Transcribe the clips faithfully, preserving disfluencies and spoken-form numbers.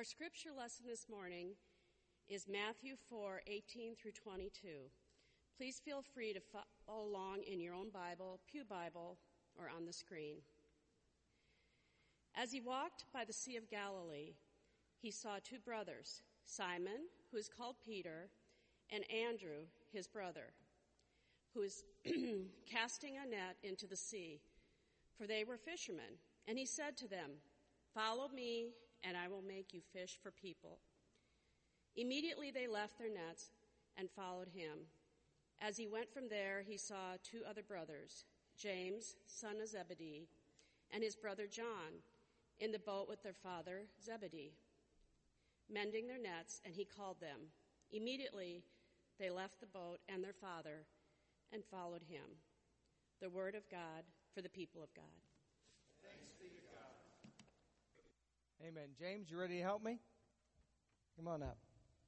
Our scripture lesson this morning is Matthew four, eighteen through twenty-two. Please feel free to follow along in your own Bible, Pew Bible, or on the screen. As he walked by the Sea of Galilee, he saw two brothers, Simon, who is called Peter, and Andrew, his brother, who is casting a net into the sea, for they were fishermen. And he said to them, "Follow me, and I will make you fish for people." Immediately they left their nets and followed him. As he went from there, he saw two other brothers, James, son of Zebedee, and his brother John, in the boat with their father Zebedee, mending their nets, and he called them. Immediately they left the boat and their father and followed him. The word of God for the people of God. Thanks be to God. Amen. James, you ready to help me? Come on up.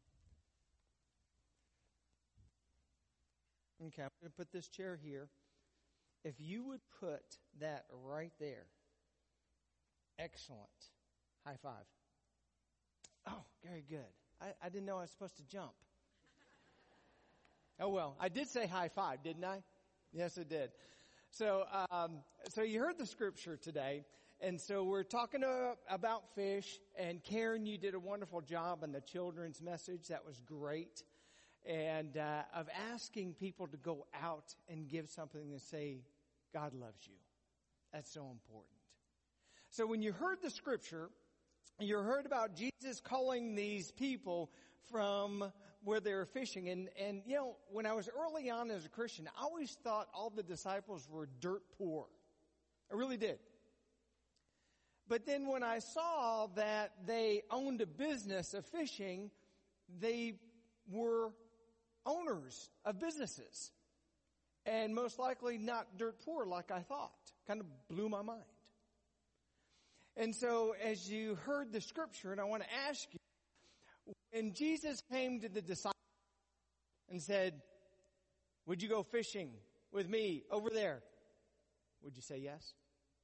Okay, I'm going to put this chair here. If you would put that right there. Excellent. High five. Oh, very good. I, I didn't know I was supposed to jump. Oh, well, I did say high five, didn't I? Yes, I did. So, um, so you heard the scripture today. And so we're talking uh, about fish. And Karen, you did a wonderful job on the children's message. That was great. And uh, of asking people to go out and give something to say, God loves you. That's so important. So when you heard the scripture, you heard about Jesus calling these people from where they were fishing. And, and, you know, when I was early on as a Christian, I always thought all the disciples were dirt poor. I really did. But then when I saw that they owned a business of fishing, they were owners of businesses. And most likely not dirt poor like I thought. Kind of blew my mind. And so as you heard the scripture, and I want to ask you, when Jesus came to the disciples and said, "Would you go fishing with me over there?" Would you say yes?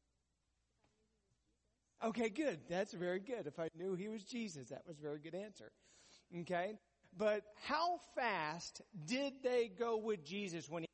Okay, good. That's very good. If I knew he was Jesus, that was a very good answer. Okay. But how fast did they go with Jesus when he...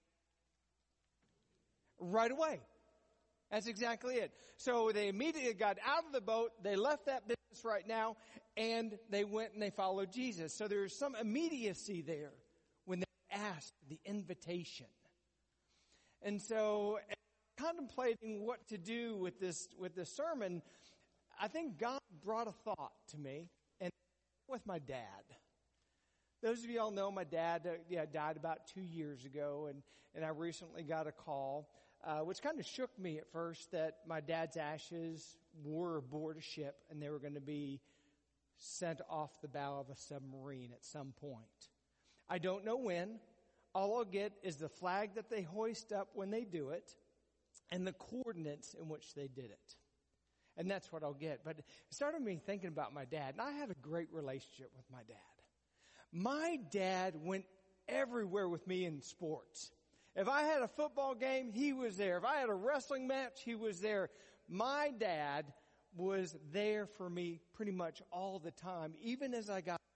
Right away. That's exactly it. So they immediately got out of the boat, they left that business right now, and they went and they followed Jesus. So there's some immediacy there when they asked the invitation. And so, contemplating what to do with this, with this sermon, I think God brought a thought to me, and with my dad. Those of you all know my dad uh, yeah, died about two years ago, and, and I recently got a call, uh, which kind of shook me at first, that my dad's ashes were aboard a ship and they were going to be sent off the bow of a submarine at some point. I don't know when. All I'll get is the flag that they hoist up when they do it and the coordinates in which they did it. And that's what I'll get. But it started me thinking about my dad, and I had a great relationship with my dad. My dad went everywhere with me in sports. If I had a football game, he was there. If I had a wrestling match, he was there. My dad was there for me pretty much all the time, even as I got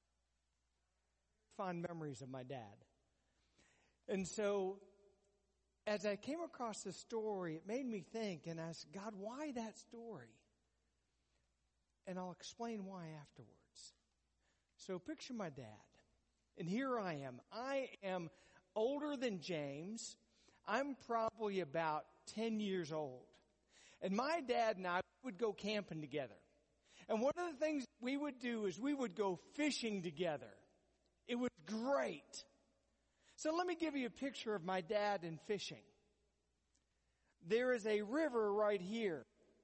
fond memories of my dad. And so, as I came across this story, it made me think, and I said, God, why that story? And I'll explain why afterwards. So picture my dad. And here I am. I am older than James. I'm probably about ten years old. And my dad and I would go camping together. And one of the things we would do is we would go fishing together. It was great. So let me give you a picture of my dad and fishing. There is a river right here.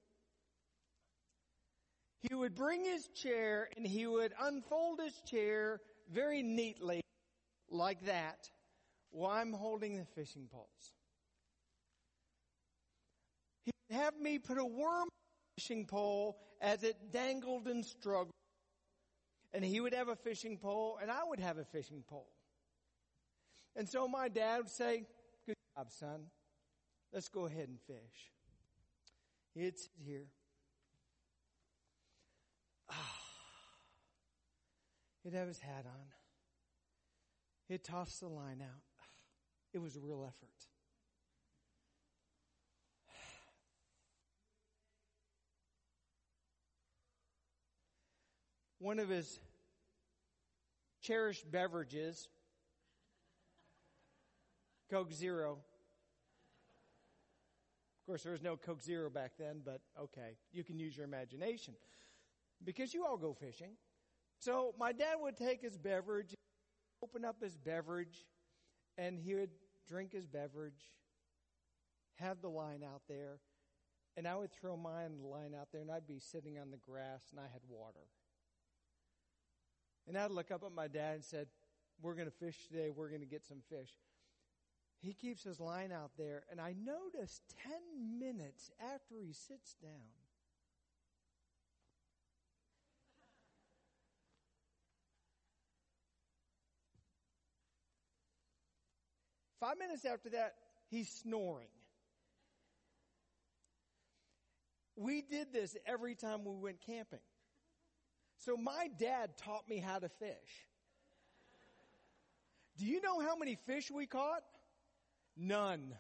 He would bring his chair and he would unfold his chair very neatly like that while I'm holding the fishing poles. He would have me put a worm on the fishing pole as it dangled and struggled. And he would have a fishing pole and I would have a fishing pole. And so my dad would say, "Good job, son. Let's go ahead and fish." He'd sit here. Ah, He'd have his hat on. He'd toss the line out. It was a real effort. One of his cherished beverages, Coke Zero. Of course, there was no Coke Zero back then, but okay, you can use your imagination. Because you all go fishing. So my dad would take his beverage, open up his beverage, and he would drink his beverage, have the line out there, and I would throw my line out there, and I'd be sitting on the grass, and I had water. And I'd look up at my dad and said, we're going to fish today. We're going to get some fish. He keeps his line out there, and I notice ten minutes after he sits down, five minutes after that, he's snoring. We did this every time we went camping. So my dad taught me how to fish. Do you know how many fish we caught? None.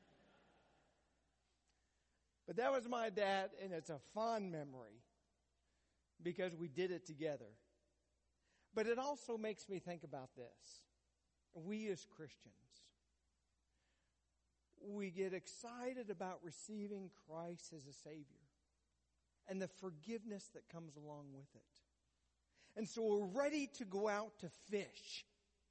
But that was my dad, and it's a fond memory because we did it together. But it also makes me think about this. We as Christians, we get excited about receiving Christ as a Savior and the forgiveness that comes along with it. And so we're ready to go out to fish.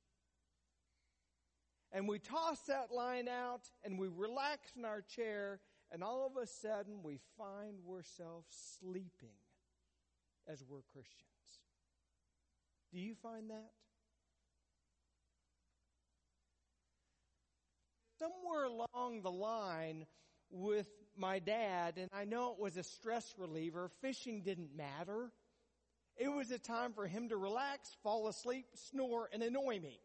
And we toss that line out and we relax in our chair, and all of a sudden we find ourselves sleeping as we're Christians. Do you find that? Somewhere along the line with my dad, and I know it was a stress reliever, fishing didn't matter. It was a time for him to relax, fall asleep, snore, and annoy me.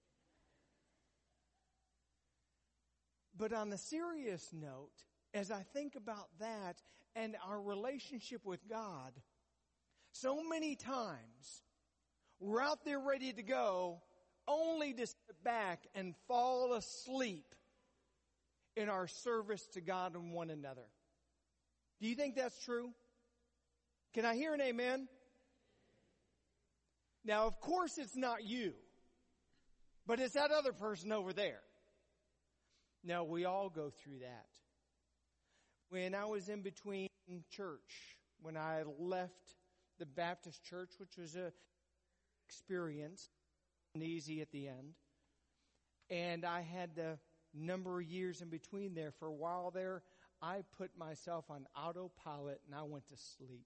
But on the serious note, as I think about that and our relationship with God, so many times we're out there ready to go only to sit back and fall asleep in our service to God and one another. Do you think that's true? Can I hear an amen? Now, of course, it's not you, but it's that other person over there. Now, we all go through that. When I was in between church, when I left the Baptist church, which was a experience, and easy at the end, and I had the number of years in between there. For a while there, I put myself on autopilot and I went to sleep.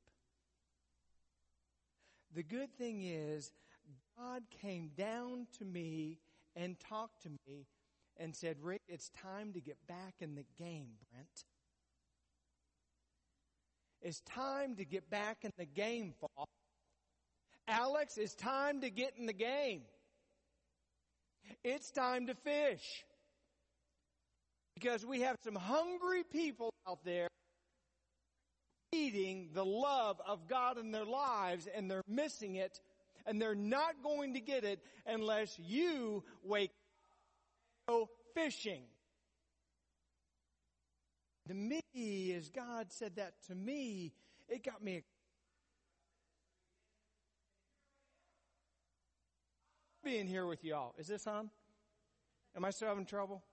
The good thing is, God came down to me and talked to me and said, Rick, it's time to get back in the game, Brent. It's time to get back in the game, Paul. Alex, it's time to get in the game. It's time to fish. Because we have some hungry people out there needing the love of God in their lives, and they're missing it, and they're not going to get it unless you wake up and go fishing. To me, as God said that to me, it got me being here with y'all. Is this on? Am I still having trouble?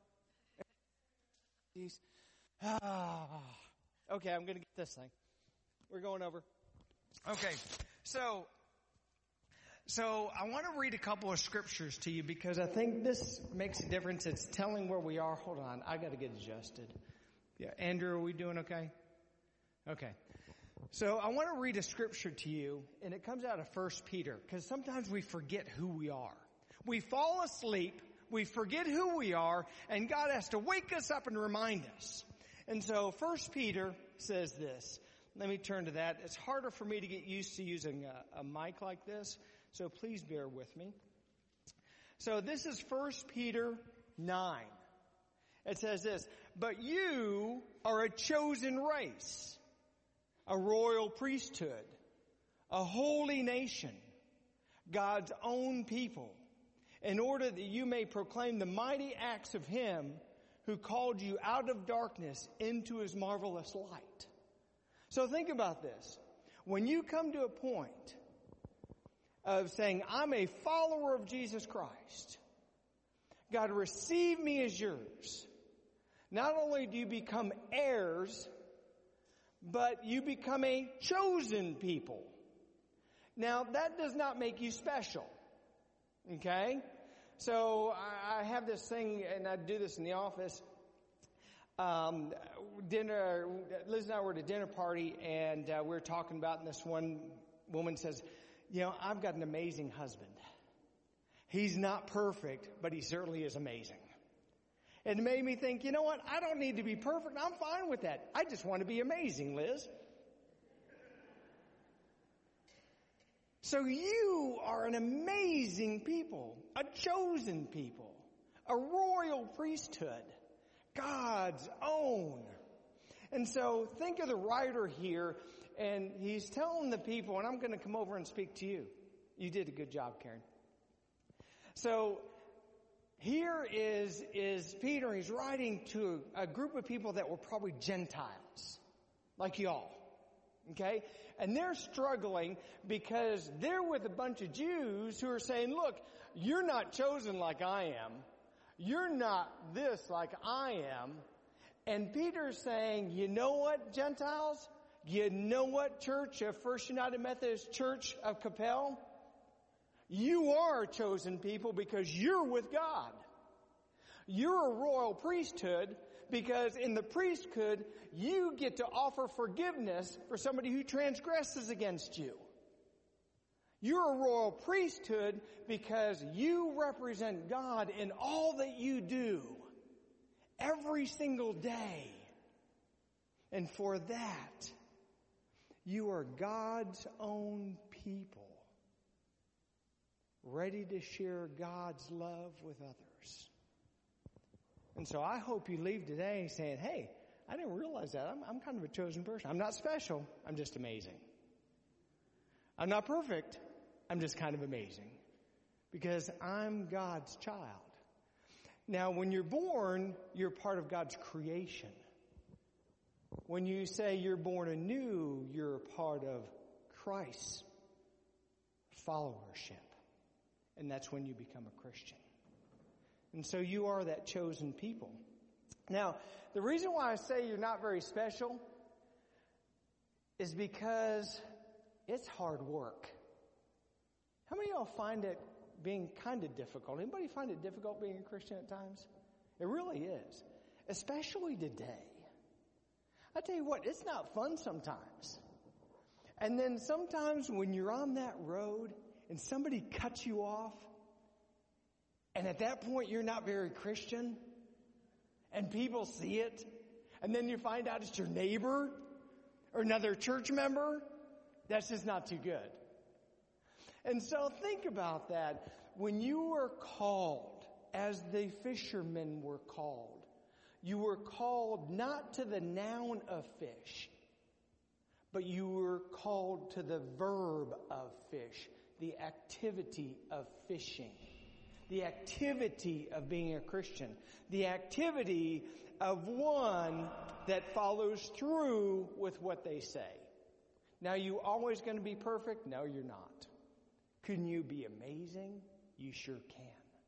Ah, okay, I'm going to get this thing. We're going over. Okay, so, so I want to read a couple of scriptures to you because I think this makes a difference. It's telling where we are. Hold on, I got to get adjusted. Yeah, Andrew, are we doing okay? Okay. So I want to read a scripture to you, and it comes out of First Peter, because sometimes we forget who we are. We fall asleep. We forget who we are, and God has to wake us up and remind us. And so First Peter says this. Let me turn to that. It's harder for me to get used to using a, a mic like this, so please bear with me. So this is First Peter nine. It says this, but you are a chosen race, a royal priesthood, a holy nation, God's own people, in order that you may proclaim the mighty acts of Him who called you out of darkness into His marvelous light. So think about this. When you come to a point of saying, I'm a follower of Jesus Christ, God, receive me as yours. Not only do you become heirs, but you become a chosen people. Now, that does not make you special. Okay? So, I have this thing, and I do this in the office. Um, dinner, Liz and I were at a dinner party, and uh, we were talking about, and this one woman says, you know, I've got an amazing husband. He's not perfect, but he certainly is amazing. It made me think, you know what? I don't need to be perfect. I'm fine with that. I just want to be amazing, Liz. So you are an amazing people, a chosen people, a royal priesthood, God's own. And so think of the writer here, and he's telling the people, and I'm going to come over and speak to you. You did a good job, Karen. So here is, is Peter. He's writing to a group of people that were probably Gentiles, like y'all. Okay? And they're struggling because they're with a bunch of Jews who are saying, look, you're not chosen like I am. You're not this like I am. And Peter's saying, you know what, Gentiles? You know what, Church of First United Methodist Church of Capel? You are a chosen people because you're with God. You're a royal priesthood because in the priesthood, you get to offer forgiveness for somebody who transgresses against you. You're a royal priesthood because you represent God in all that you do every single day. And for that, you are God's own people, ready to share God's love with others. And so I hope you leave today saying, hey, I didn't realize that. I'm, I'm kind of a chosen person. I'm not special. I'm just amazing. I'm not perfect. I'm just kind of amazing because I'm God's child. Now, when you're born, you're part of God's creation. When you say you're born anew, you're a part of Christ's followership. And that's when you become a Christian. And so you are that chosen people. Now, the reason why I say you're not very special is because it's hard work. How many of y'all find it being kind of difficult? Anybody find it difficult being a Christian at times? It really is. Especially today. I tell you what, it's not fun sometimes. And then sometimes when you're on that road and somebody cuts you off, and at that point you're not very Christian, and people see it, and then you find out it's your neighbor or another church member, that's just not too good. And so think about that. When you were called, as the fishermen were called, you were called not to the noun of fish, but you were called to the verb of fish, the activity of fishing, the activity of being a Christian, the activity of one that follows through with what they say. Now, you always going to be perfect? No, you're not. Can you be amazing? You sure can.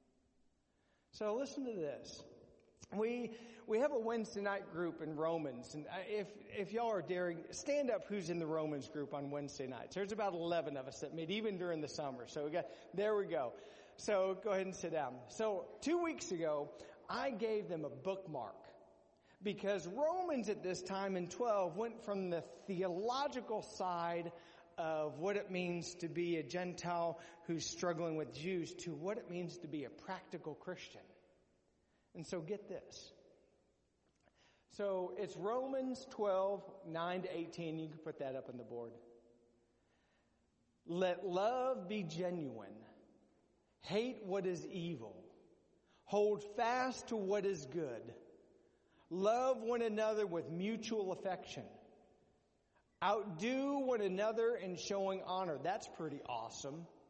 So listen to this. We we have a Wednesday night group in Romans, and if if y'all are daring, stand up who's in the Romans group on Wednesday nights. There's about eleven of us that meet, even during the summer. So we got there we go. So go ahead and sit down. So two weeks ago, I gave them a bookmark because Romans at this time in twelve went from the theological side of what it means to be a Gentile who's struggling with Jews to what it means to be a practical Christian. And so get this. So it's Romans twelve, nine to eighteen. You can put that up on the board. Let love be genuine. Hate what is evil. Hold fast to what is good. Love one another with mutual affection. Outdo one another in showing honor. That's pretty awesome.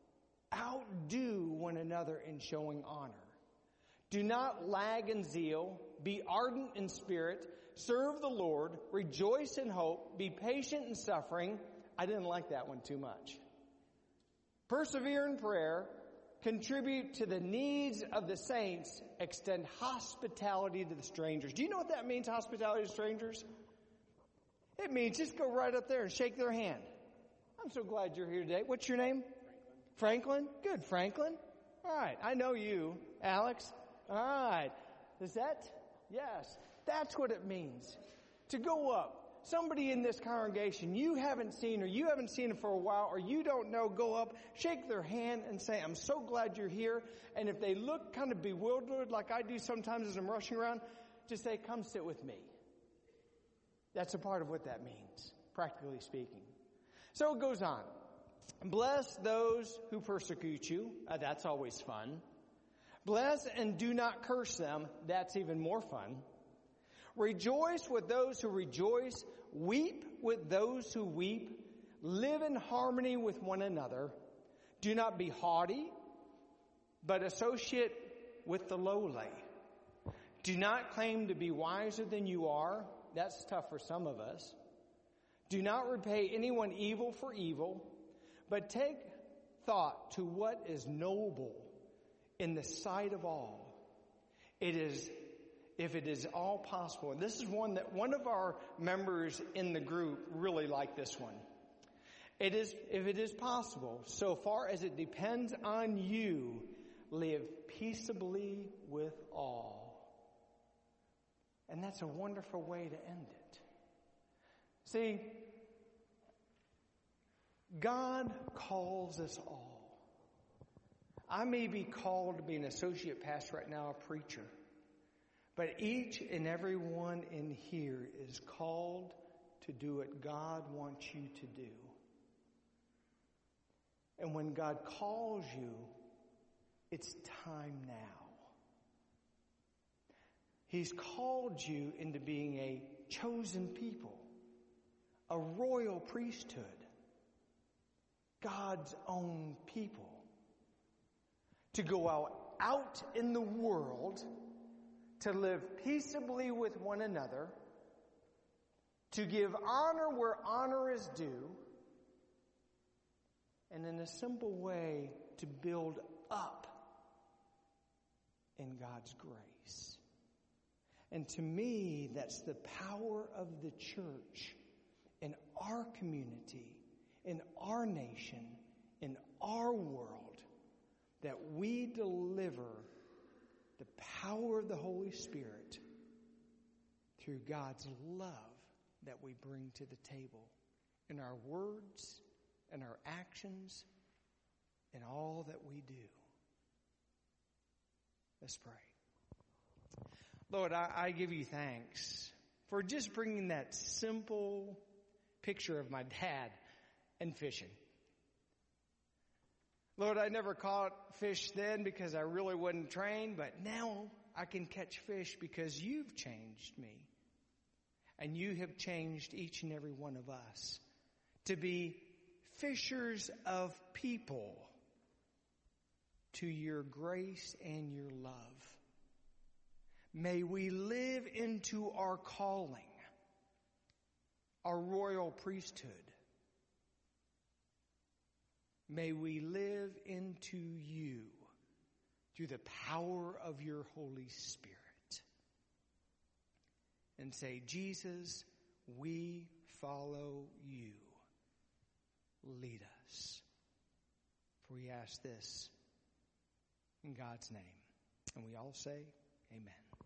outdo one another in showing honor. Do not lag in zeal. Be ardent in spirit. Serve the Lord. Rejoice in hope. Be patient in suffering. I didn't like that one too much. Persevere in prayer. Contribute to the needs of the saints. Extend hospitality to the strangers. Do you know what that means, hospitality to strangers? It means just go right up there and shake their hand. I'm so glad you're here today. What's your name? Franklin. Franklin? Good, Franklin. All right. I know you, Alex. All right. Is that? Yes. That's what it means. To go up. Somebody in this congregation you haven't seen, or you haven't seen it for a while, or you don't know, go up, shake their hand and say, I'm so glad you're here. And if they look kind of bewildered like I do sometimes as I'm rushing around, just say, come sit with me. That's a part of what that means, practically speaking. So it goes on. Bless those who persecute you. Uh, that's always fun. Bless and do not curse them. That's even more fun. Rejoice with those who rejoice. Weep with those who weep. Live in harmony with one another. Do not be haughty, but associate with the lowly. Do not claim to be wiser than you are. That's tough for some of us. Do not repay anyone evil for evil, but take thought to what is noble in the sight of all. It is If it is all possible. And this is one that one of our members in the group really liked this one. It is, if it is possible, so far as it depends on you, live peaceably with all. And that's a wonderful way to end it. See, God calls us all. I may be called to be an associate pastor right now, a preacher. But each and every one in here is called to do what God wants you to do. And when God calls you, it's time now. He's called you into being a chosen people, a royal priesthood, God's own people, to go out, out in the world, to live peaceably with one another, to give honor where honor is due, and in a simple way to build up in God's grace. And to me, that's the power of the church in our community, in our nation, in our world, that we deliver the power of the Holy Spirit through God's love that we bring to the table in our words, in our actions, in all that we do. Let's pray. Lord, I, I give you thanks for just bringing that simple picture of my dad and fishing. Lord, I never caught fish then because I really wasn't trained, but now I can catch fish because you've changed me. And you have changed each and every one of us to be fishers of people to your grace and your love. May we live into our calling, our royal priesthood. May we live into you through the power of your Holy Spirit. And say, Jesus, we follow you. Lead us. For we ask this in God's name. And we all say, amen.